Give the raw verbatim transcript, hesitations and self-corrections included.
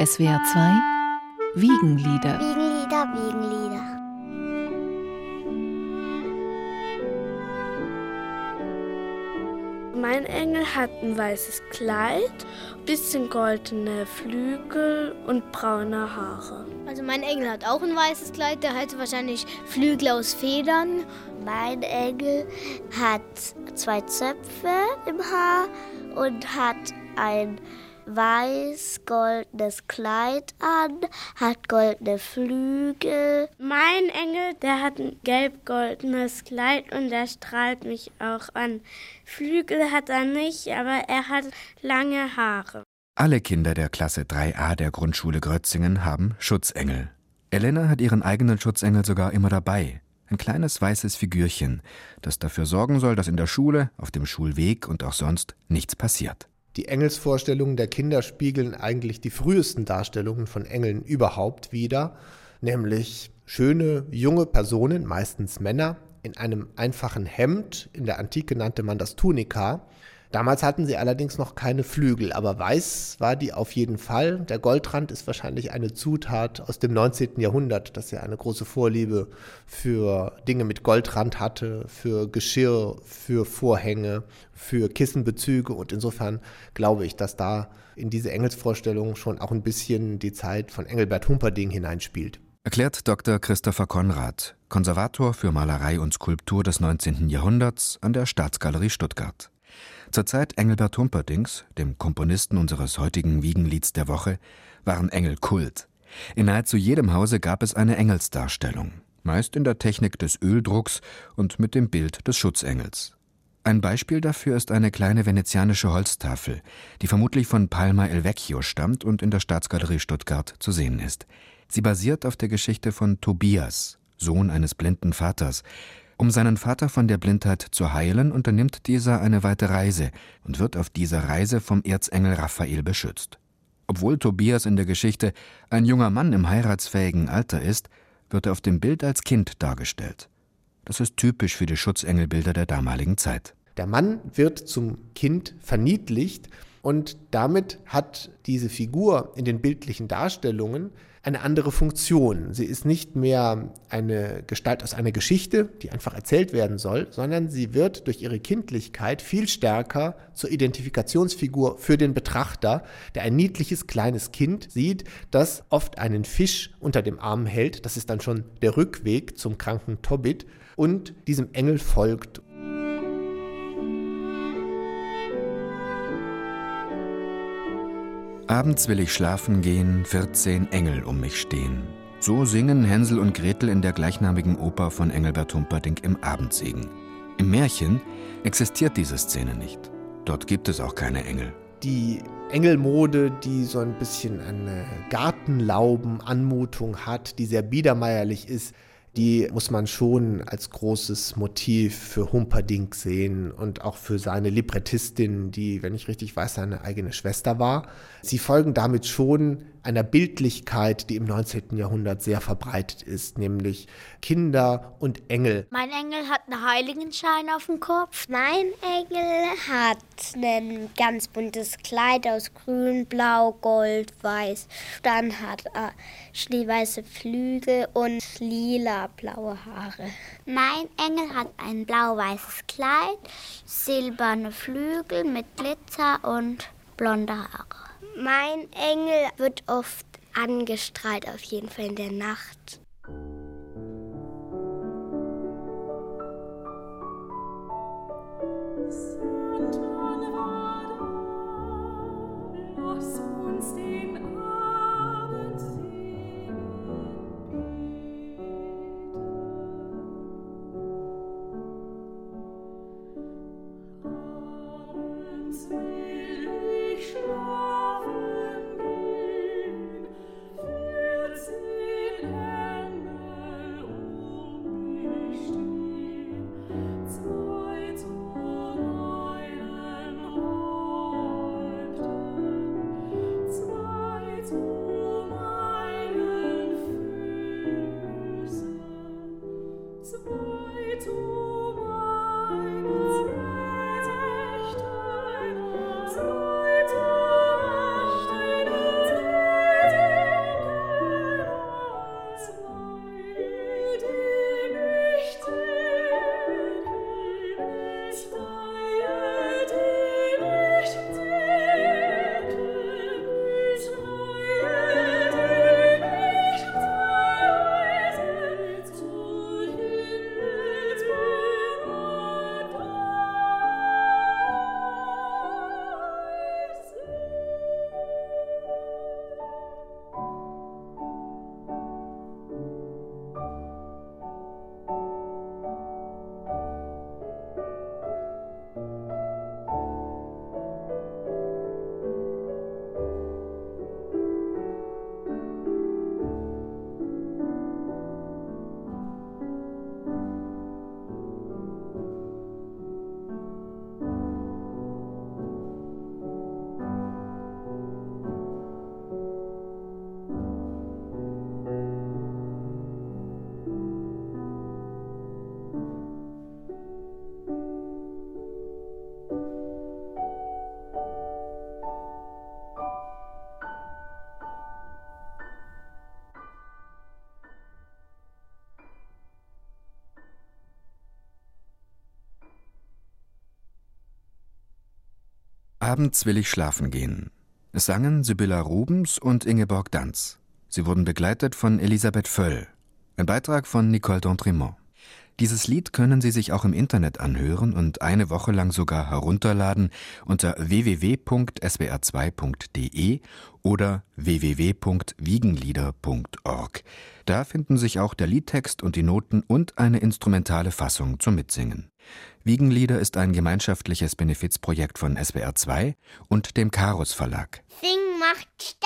S W R zwei Wiegenlieder. Wiegenlieder, Wiegenlieder. Mein Engel hat ein weißes Kleid, bisschen goldene Flügel und braune Haare. Also mein Engel hat auch ein weißes Kleid, der hat wahrscheinlich Flügel aus Federn. Mein Engel hat zwei Zöpfe im Haar und hat ein weiß-goldenes Kleid an, hat goldene Flügel. Mein Engel, der hat ein gelb-goldenes Kleid und der strahlt mich auch an. Flügel hat er nicht, aber er hat lange Haare. Alle Kinder der Klasse drei a der Grundschule Grötzingen haben Schutzengel. Elena hat ihren eigenen Schutzengel sogar immer dabei. Ein kleines weißes Figürchen, das dafür sorgen soll, dass in der Schule, auf dem Schulweg und auch sonst nichts passiert. Die Engelsvorstellungen der Kinder spiegeln eigentlich die frühesten Darstellungen von Engeln überhaupt wider, nämlich schöne, junge Personen, meistens Männer, in einem einfachen Hemd. In der Antike nannte man das Tunika. Damals hatten sie allerdings noch keine Flügel, aber weiß war die auf jeden Fall. Der Goldrand ist wahrscheinlich eine Zutat aus dem neunzehnten Jahrhundert, das ja eine große Vorliebe für Dinge mit Goldrand hatte, für Geschirr, für Vorhänge, für Kissenbezüge. Und insofern glaube ich, dass da in diese Engelsvorstellung schon auch ein bisschen die Zeit von Engelbert Humperdinck hineinspielt. Erklärt Doktor Christopher Konrad, Konservator für Malerei und Skulptur des neunzehnten Jahrhunderts an der Staatsgalerie Stuttgart. Zur Zeit Engelbert Humperdincks, dem Komponisten unseres heutigen Wiegenlieds der Woche, waren Engel Kult. In nahezu jedem Hause gab es eine Engelsdarstellung, meist in der Technik des Öldrucks und mit dem Bild des Schutzengels. Ein Beispiel dafür ist eine kleine venezianische Holztafel, die vermutlich von Palma El Vecchio stammt und in der Staatsgalerie Stuttgart zu sehen ist. Sie basiert auf der Geschichte von Tobias, Sohn eines blinden Vaters. Um seinen Vater von der Blindheit zu heilen, unternimmt dieser eine weite Reise und wird auf dieser Reise vom Erzengel Raphael beschützt. Obwohl Tobias in der Geschichte ein junger Mann im heiratsfähigen Alter ist, wird er auf dem Bild als Kind dargestellt. Das ist typisch für die Schutzengelbilder der damaligen Zeit. Der Mann wird zum Kind verniedlicht und damit hat diese Figur in den bildlichen Darstellungen eine andere Funktion. Sie ist nicht mehr eine Gestalt aus einer Geschichte, die einfach erzählt werden soll, sondern sie wird durch ihre Kindlichkeit viel stärker zur Identifikationsfigur für den Betrachter, der ein niedliches kleines Kind sieht, das oft einen Fisch unter dem Arm hält. Das ist dann schon der Rückweg zum kranken Tobit und diesem Engel folgt. Abends will ich schlafen gehen, vierzehn Engel um mich stehen. So singen Hänsel und Gretel in der gleichnamigen Oper von Engelbert Humperdinck im Abendsegen. Im Märchen existiert diese Szene nicht. Dort gibt es auch keine Engel. Die Engelmode, die so ein bisschen eine Gartenlauben-Anmutung hat, die sehr biedermeierlich ist, die muss man schon als großes Motiv für Humperdinck sehen und auch für seine Librettistin, die, wenn ich richtig weiß, seine eigene Schwester war. Sie folgen damit schon einer Bildlichkeit, die im neunzehnten Jahrhundert sehr verbreitet ist, nämlich Kinder und Engel. Mein Engel hat einen Heiligenschein auf dem Kopf. Mein Engel hat ein ganz buntes Kleid aus grün, blau, gold, weiß. Dann hat er schneeweiße Flügel und lila blaue Haare. Mein Engel hat ein blau-weißes Kleid, silberne Flügel mit Glitzer und blonde Haare. Mein Engel wird oft angestrahlt, auf jeden Fall in der Nacht. Abends will ich schlafen gehen. Es sangen Sibylla Rubens und Ingeborg Danz. Sie wurden begleitet von Elisabeth Völl. Ein Beitrag von Nicole D'Entremont. Dieses Lied können Sie sich auch im Internet anhören und eine Woche lang sogar herunterladen unter w w w punkt s w r zwei punkt d e oder w w w punkt wiegenlieder punkt org. Da finden sich auch der Liedtext und die Noten und eine instrumentale Fassung zum Mitsingen. Wiegenlieder ist ein gemeinschaftliches Benefizprojekt von S W R zwei und dem Karus Verlag. Singen macht